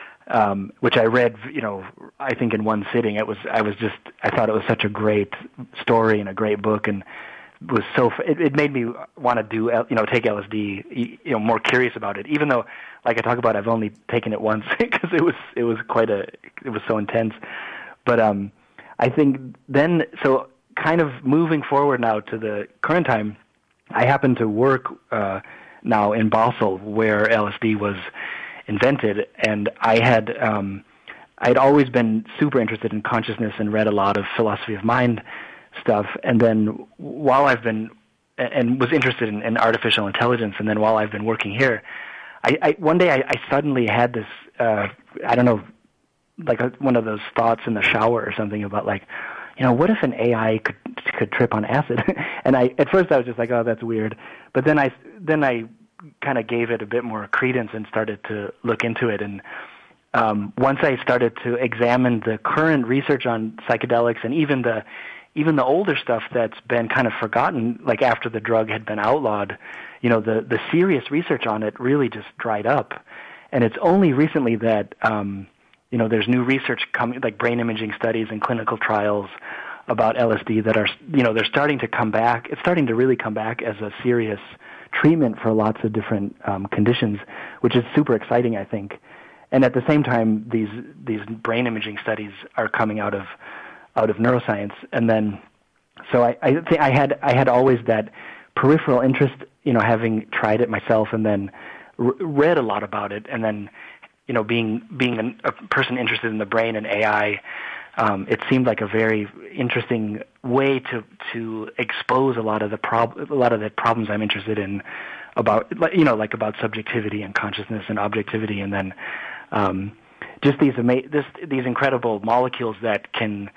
um, which I read, you know, I think in one sitting. It was, I was just, I thought it was such a great story and a great book, and was so it, it made me want to do you know take L S D, you know, more curious about it, even though, like I talk about, I've only taken it once because it was it was quite a it was so intense. But um I think then, so kind of moving forward now to the current time, I happen to work uh now in Basel, where L S D was invented, and I had um I'd always been super interested in consciousness and read a lot of philosophy of mind stuff, and then while I've been and was interested in, in artificial intelligence, and then while I've been working here, I, I one day I, I suddenly had this uh, I don't know, like a, one of those thoughts in the shower or something about, like, you know, what if an A I could could trip on acid? And I at first I was just like, oh, that's weird, but then I then I kind of gave it a bit more credence and started to look into it, and um, once I started to examine the current research on psychedelics and even the even the older stuff that's been kind of forgotten, like after the drug had been outlawed, you know, the, the serious research on it really just dried up. And it's only recently that, um, you know, there's new research coming, like brain imaging studies and clinical trials about L S D that are, you know, they're starting to come back. It's starting to really come back as a serious treatment for lots of different um, conditions, which is super exciting, I think. And at the same time, these these brain imaging studies are coming out of out of neuroscience, and then so I I, think I had I had always that peripheral interest, you know, having tried it myself, and then r- read a lot about it, and then, you know, being being an, a person interested in the brain and A I, um, it seemed like a very interesting way to to expose a lot of the prob a lot of the problems I'm interested in about, you know, like about subjectivity and consciousness and objectivity, and then um, just these ama- this, these incredible molecules that can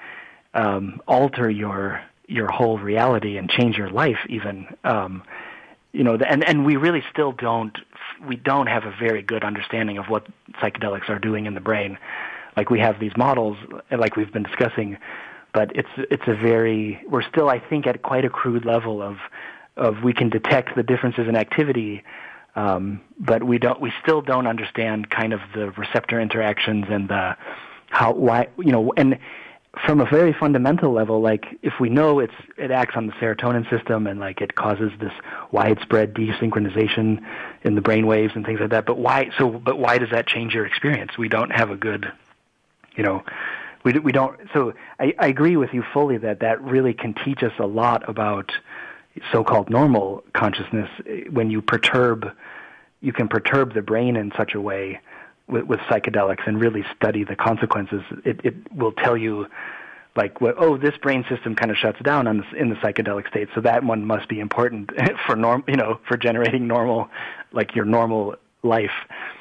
Um, alter your your whole reality and change your life, even. Um, you know, and and we really still don't we don't have a very good understanding of what psychedelics are doing in the brain. Like, we have these models, like we've been discussing, but it's it's a very we're still, I think, at quite a crude level of of we can detect the differences in activity, um, but we don't we still don't understand kind of the receptor interactions and the how why you know and. From a very fundamental level, like, if we know it's it acts on the serotonin system and, like, it causes this widespread desynchronization in the brain waves and things like that, but why? So, but why does that change your experience? We don't have a good, you know, we we don't. So, I, I agree with you fully that that really can teach us a lot about so-called normal consciousness. When you perturb, you can perturb the brain in such a way with, with psychedelics and really study the consequences. It, it will tell you, like, what, oh, this brain system kind of shuts down on this, in the psychedelic state, so that one must be important for norm, you know, for generating normal, like your normal life.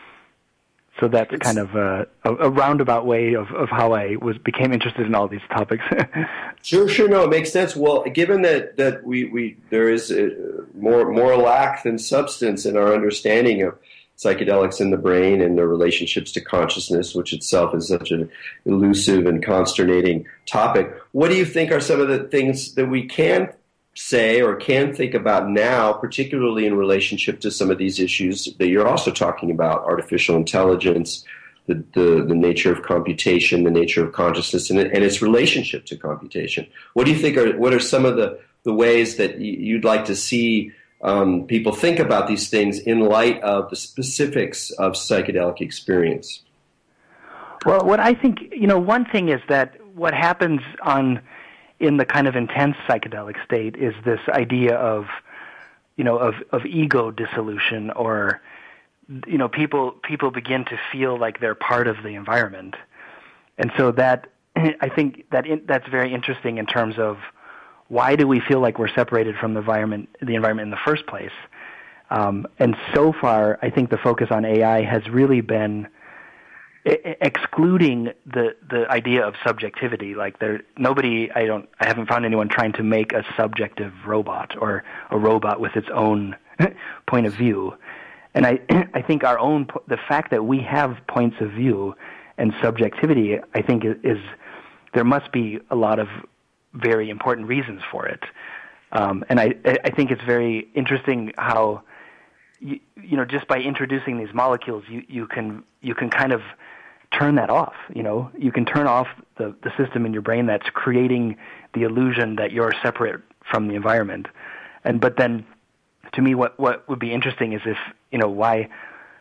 So that's it's, kind of a, a roundabout way of, of how I was became interested in all these topics. Sure, sure. No, it makes sense. Well, given that, that we, we there is a, more more lack than substance in our understanding of psychedelics in the brain and their relationships to consciousness, which itself is such an elusive and consternating topic, what do you think are some of the things that we can say or can think about now, particularly in relationship to some of these issues that you're also talking about, artificial intelligence, the, the, the nature of computation, the nature of consciousness, and, and its relationship to computation? What do you think are, what are some of the, the ways that you'd like to see um, people think about these things in light of the specifics of psychedelic experience? Well, what I think, you know, one thing is that what happens on in the kind of intense psychedelic state is this idea of, you know, of, of ego dissolution, or, you know, people people begin to feel like they're part of the environment, and so that I think that in, that's very interesting in terms of why do we feel like we're separated from the environment, the environment in the first place. Um, and so far, I think the focus on A I has really been excluding the the idea of subjectivity. Like there, nobody, I don't, I haven't found anyone trying to make a subjective robot or a robot with its own point of view. And I, I think our own, the fact that we have points of view and subjectivity, I think is, is there must be a lot of very important reasons for it. Um, and I, I think it's very interesting how, you, you know, just by introducing these molecules, you, you can you can kind of turn that off. You know, you can turn off the, the system in your brain that's creating the illusion that you're separate from the environment. And but then, to me, what, what would be interesting is if, you know, why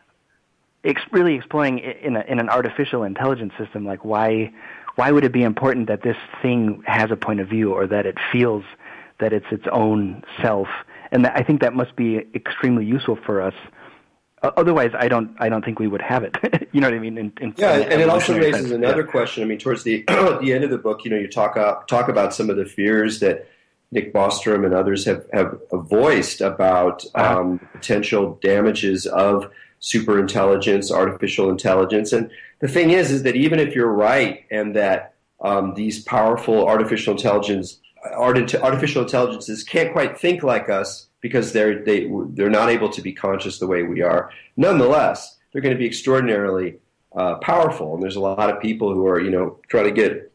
ex- really exploring in a, in an artificial intelligence system, like why why would it be important that this thing has a point of view or that it feels that it's its own self? And that, I think that must be extremely useful for us. Uh, otherwise, I don't I don't think we would have it. You know what I mean? In, in, yeah, in and it also raises sense. another yeah. question. I mean, towards the at the end of the book, you know, you talk uh, talk about some of the fears that Nick Bostrom and others have, have voiced about um, potential damages of superintelligence, artificial intelligence. And the thing is, is that even if you're right and that um, these powerful artificial intelligence, art, artificial intelligences can't quite think like us because they're, they, they're not able to be conscious the way we are, nonetheless, they're going to be extraordinarily uh, powerful. And there's a lot of people who are, you know, trying to get,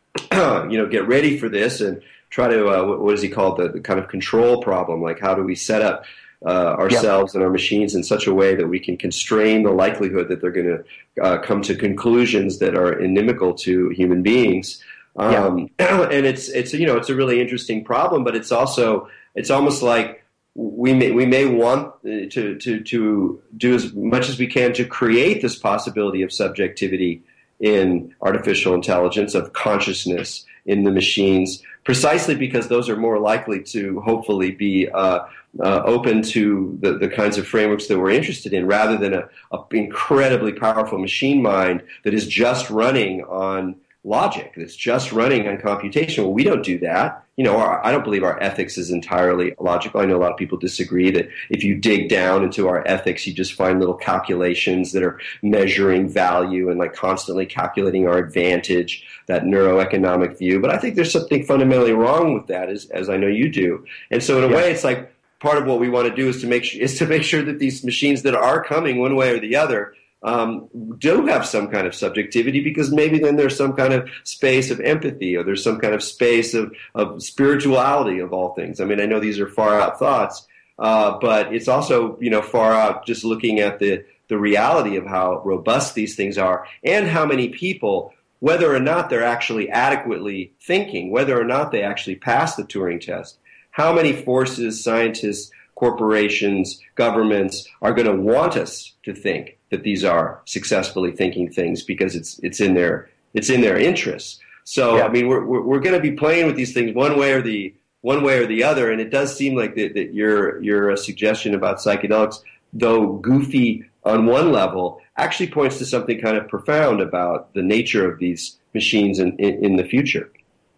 you know, get ready for this and try to, uh, what, what does he call it, the, the kind of control problem, like how do we set up uh, ourselves yep. and our machines in such a way that we can constrain the likelihood that they're going to uh, come to conclusions that are inimical to human beings. Um, yep. And it's, it's, you know, it's a really interesting problem, but it's also, it's almost like we may, we may want to, to, to do as much as we can to create this possibility of subjectivity in artificial intelligence, of consciousness in the machines, precisely because those are more likely to hopefully be uh, uh, open to the, the kinds of frameworks that we're interested in, rather than a, a incredibly powerful machine mind that is just running on logic, that's just running on computation. Well, we don't do that. You know, our, I don't believe our ethics is entirely logical. I know a lot of people disagree that if you dig down into our ethics, you just find little calculations that are measuring value and like constantly calculating our advantage, that neuroeconomic view. But I think there's something fundamentally wrong with that, as, as I know you do. And so in a yeah. way, it's like part of what we want to do is to make sure, is to make sure that these machines that are coming one way or the other Um, do have some kind of subjectivity, because maybe then there's some kind of space of empathy, or there's some kind of space of, of spirituality of all things. I mean, I know these are far out thoughts, uh, but it's also, you know, far out just looking at the, the reality of how robust these things are and how many people, whether or not they're actually adequately thinking, whether or not they actually pass the Turing test, how many forces, scientists, corporations, governments are going to want us to think that these are successfully thinking things, because it's it's in their it's in their interests. So yeah. I mean, we're we're, we're going to be playing with these things one way or the one way or the other, and it does seem like that, that your your suggestion about psychedelics, though goofy on one level, actually points to something kind of profound about the nature of these machines in in, in the future.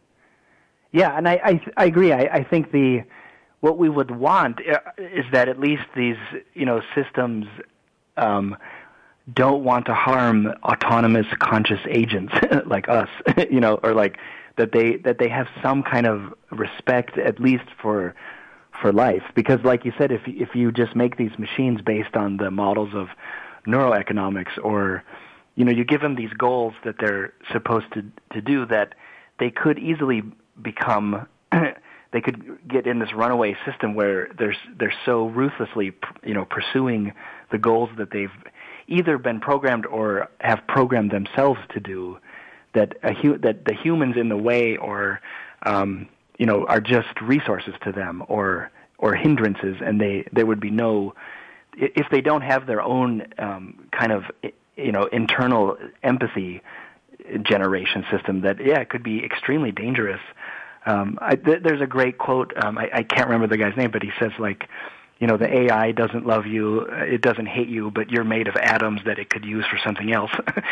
Yeah, and I I, I agree. I, I think the what we would want is that at least these, you know, systems um, don't want to harm autonomous conscious agents like us, you know, or like that they that they have some kind of respect at least for for life. Because, like you said, if if you just make these machines based on the models of neuroeconomics, or you know, you give them these goals that they're supposed to to do, that they could easily become. They could get in this runaway system where they're they're so ruthlessly, you know, pursuing the goals that they've either been programmed or have programmed themselves to do, that a hu- that the humans in the way, or um, you know, are just resources to them, or or hindrances, and they there would be no, if they don't have their own um, kind of, you know, internal empathy generation system, that yeah, it could be extremely dangerous. Um, I, th- there's a great quote. Um, I, I can't remember the guy's name, but he says, like, you know, the A I doesn't love you, it doesn't hate you, but you're made of atoms that it could use for something else.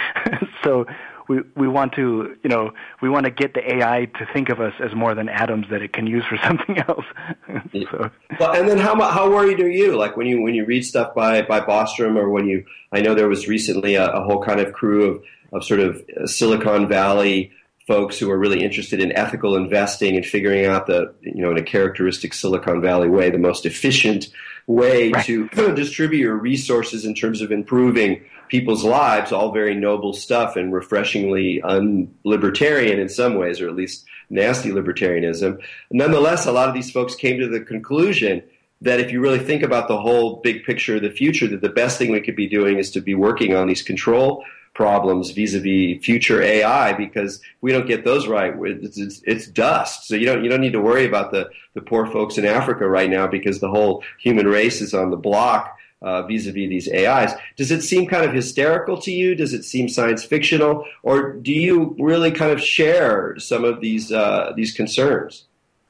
So we we want to, you know, we want to get the A I to think of us as more than atoms that it can use for something else. So. Well, and then how how worried are you? Like when you when you read stuff by by Bostrom, or when you, I know there was recently a, a whole kind of crew of of sort of Silicon Valley folks who are really interested in ethical investing and figuring out the, you know, in a characteristic Silicon Valley way, the most efficient way right. to distribute your resources in terms of improving people's lives, all very noble stuff and refreshingly un-libertarian in some ways, or at least nasty libertarianism. Nonetheless, a lot of these folks came to the conclusion that if you really think about the whole big picture of the future, that the best thing we could be doing is to be working on these control problems vis-a-vis future A I, because if we don't get those right, it's, it's, it's dust. So you don't you don't need to worry about the, the poor folks in Africa right now, because the whole human race is on the block uh, vis-a-vis these A Is. Does it seem kind of hysterical to you? Does it seem science fictional, or do you really kind of share some of these uh, these concerns?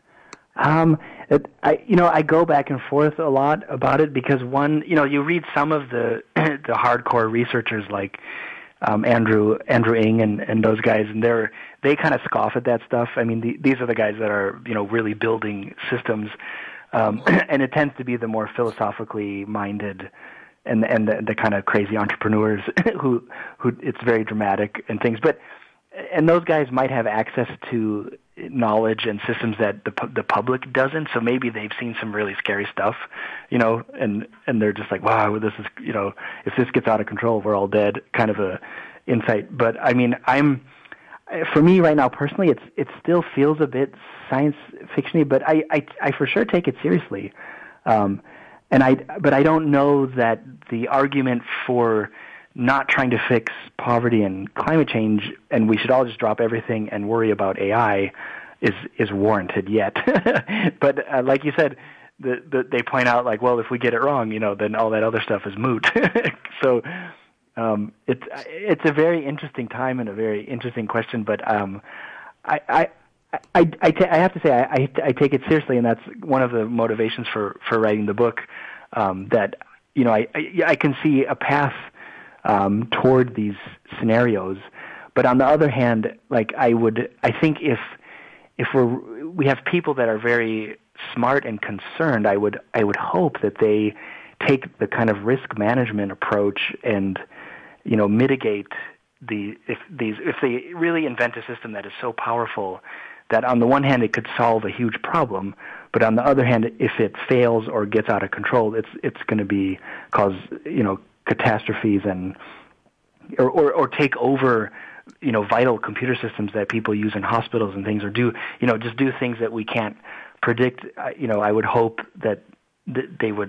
Um, it, I you know I go back and forth a lot about it, because one, you know, you read some of the the hardcore researchers like Um, Andrew Andrew Ng and, and those guys, and they're they kind of scoff at that stuff. I mean, the, these are the guys that are, you know, really building systems, um, and it tends to be the more philosophically minded and and the, the kind of crazy entrepreneurs who who it's very dramatic and things. But and those guys might have access to knowledge and systems that the the public doesn't. So maybe they've seen some really scary stuff, you know, and and they're just like, wow, this is, you know, if this gets out of control, we're all dead, kind of a insight. But I mean, I'm for me right now personally, it's it still feels a bit science fiction-y, but I, I I for sure take it seriously, um, and I but I don't know that the argument for not trying to fix poverty and climate change, and we should all just drop everything and worry about A I, is is warranted yet. But uh, like you said, the, the, they point out, like, well, if we get it wrong, you know, then all that other stuff is moot. So um, it's it's a very interesting time and a very interesting question. But um, I I I, I, t- I have to say I, I I take it seriously, and that's one of the motivations for, for writing the book. Um, that you know I, I I can see a path Um, toward these scenarios, but on the other hand, like I would, I think if if we're we have people that are very smart and concerned, I would I would hope that they take the kind of risk management approach and, you know, mitigate the if these if they really invent a system that is so powerful that on the one hand it could solve a huge problem, but on the other hand, if it fails or gets out of control, it's it's going to be cause you know. catastrophes and or, or or take over, you know, vital computer systems that people use in hospitals and things, or do, you know, just do things that we can't predict. Uh, you know, I would hope that th- they would,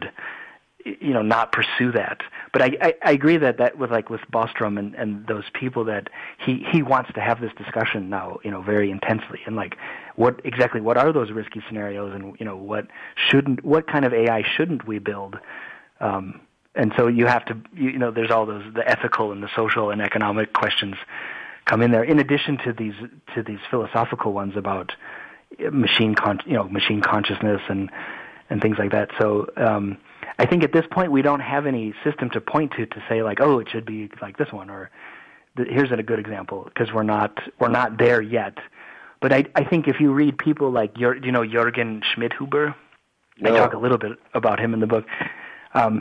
you know, not pursue that. But I, I, I agree that, that with like with Bostrom and, and those people, that he, he wants to have this discussion now, you know, very intensely, and like what exactly what are those risky scenarios, and you know what shouldn't what kind of A I shouldn't we build. Um, And so you have to, you know, there's all those, the ethical and the social and economic questions come in there, in addition to these, to these philosophical ones about machine, con- you know, machine consciousness and, and things like that. So um, I think at this point we don't have any system to point to to say like, oh, it should be like this one, or here's a good example, because we're not, we're not there yet. But I, I think if you read people like, Jor- you know, Jürgen Schmidhuber, no. I talk a little bit about him in the book. Um,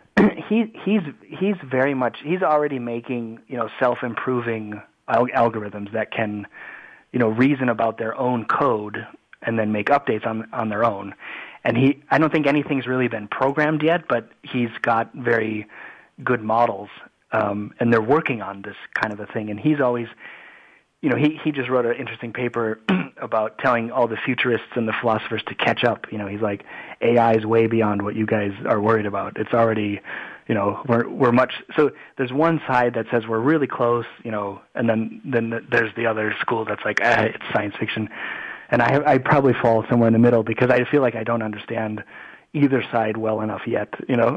He he's he's very much he's already making, you know, self-improving al- algorithms that can, you know, reason about their own code and then make updates on on their own. And he I don't think anything's really been programmed yet, but he's got very good models, um, and they're working on this kind of a thing. And he's always, you know, he he just wrote an interesting paper about telling all the futurists and the philosophers to catch up. You know, he's like, A I is way beyond what you guys are worried about. It's already, you know, we're we're much. So there's one side that says we're really close, you know, and then then there's the other school that's like, ah, it's science fiction. And I I probably fall somewhere in the middle, because I feel like I don't understand either side well enough yet, you know.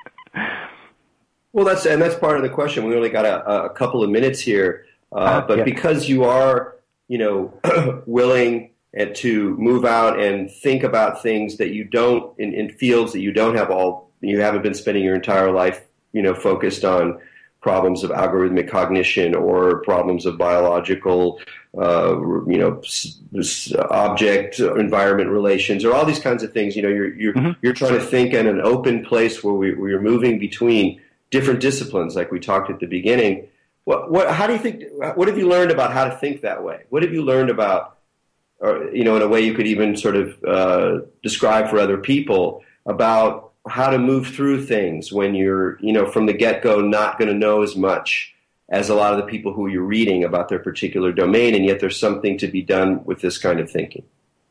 Well, that's and that's part of the question. We only got a, a couple of minutes here. Uh, uh, but yeah. Because you are, you know, willing and to move out and think about things that you don't in, in fields that you don't have all, you haven't been spending your entire life, you know, focused on problems of algorithmic cognition or problems of biological, uh, you know, object environment relations, or all these kinds of things. You know, you're you're mm-hmm. you're trying to think in an open place where we where you're moving between different disciplines, like we talked at the beginning. What, what, how do you think, what have you learned about how to think that way? What have you learned about, or, you know, in a way you could even sort of uh, describe for other people about how to move through things when you're, you know, from the get-go not going to know as much as a lot of the people who you're reading about their particular domain, and yet there's something to be done with this kind of thinking?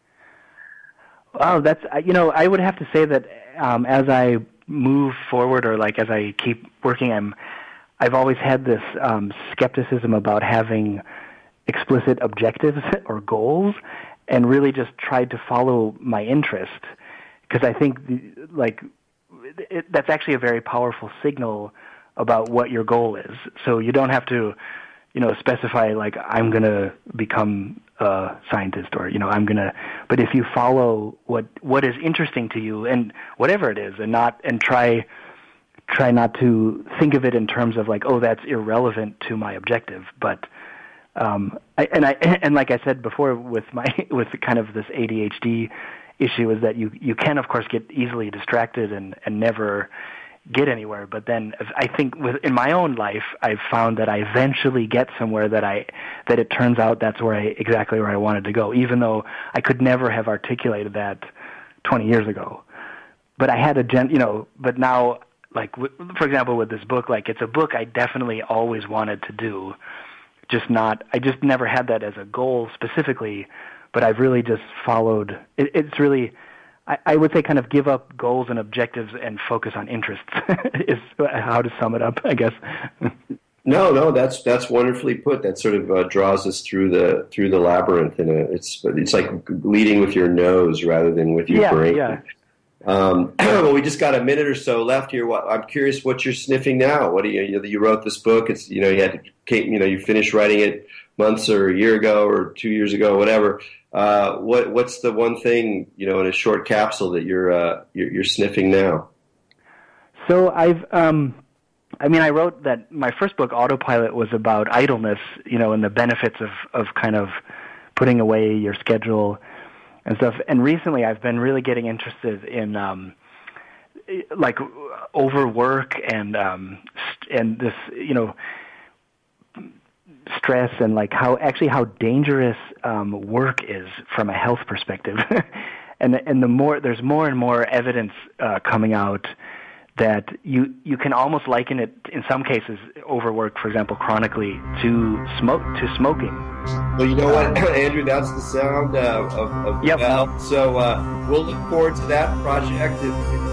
Wow, that's, you know, I would have to say that um, as I move forward, or like as I keep working, I'm, I've always had this um, skepticism about having explicit objectives or goals, and really just tried to follow my interest, because I think, like, it, that's actually a very powerful signal about what your goal is. So you don't have to, you know, specify, like, I'm going to become a scientist, or, you know, I'm going to, but if you follow what what is interesting to you, and whatever it is, and not, and try try not to think of it in terms of, like, oh, that's irrelevant to my objective, but um I, and I and like I said before, with my with kind of this A D H D issue, is that you you can of course get easily distracted and and never get anywhere. But then I think with, in my own life, I've found that I eventually get somewhere that I, that it turns out that's where I, exactly where I wanted to go, even though I could never have articulated that twenty years ago. But I had a gen, you know, but now, like, for example, with this book, like, it's a book I definitely always wanted to do, just not, I just never had that as a goal specifically, but I've really just followed, it, it's really, I would say kind of give up goals and objectives and focus on interests is how to sum it up, I guess. No, no, that's that's wonderfully put. That sort of uh, draws us through the through the labyrinth, and it's it's like leading with your nose rather than with your yeah, brain. Yeah. Um, well, we just got a minute or so left here. What, I'm curious what you're sniffing now. What do you you, know, you wrote this book? It's you know you had you know you finished writing it months or a year ago or two years ago, whatever. Uh, what what's the one thing, you know, in a short capsule that you're uh, you're, you're sniffing now? So I've, um, I mean, I wrote that my first book, Autopilot, was about idleness, you know, and the benefits of of kind of putting away your schedule and stuff. And recently, I've been really getting interested in um, like overwork and um, and this, you know, stress, and like how actually how dangerous um, work is from a health perspective. and the, and the more there's more and more evidence uh, coming out that you you can almost liken it in some cases, overwork, for example, chronically, to smoke to smoking. Well, you know what, Andrew, that's the sound uh, of, of yep. Bell. So uh, we'll look forward to that project. If, if